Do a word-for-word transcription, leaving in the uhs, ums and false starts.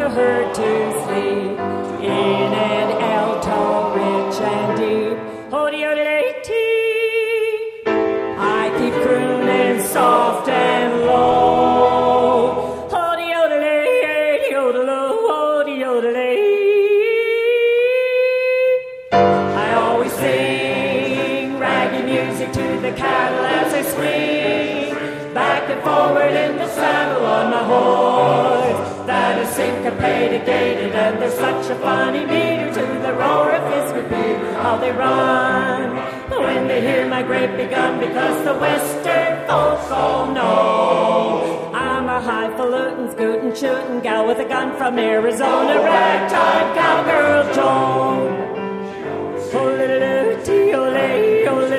a herd to sleep in an alto, rich and deep. Ho-de-o-de-lay-tee, I keep crooning soft and low. Ho-de-o-de-lay, ho-de-lo, ho-de-o-de-lay. I always sing raggy music to the cattle as I swing back and forward in the saddle on my horse that is syncopated, gated, and there's such a funny meter to the roar of his repeat. How they run when they hear my great big gun, because the western folks all know I'm a highfalutin, scootin', shootin' gal with a gun from Arizona, ragtime cowgirl Joan. Oh, little, little, tee-o-lay, oh,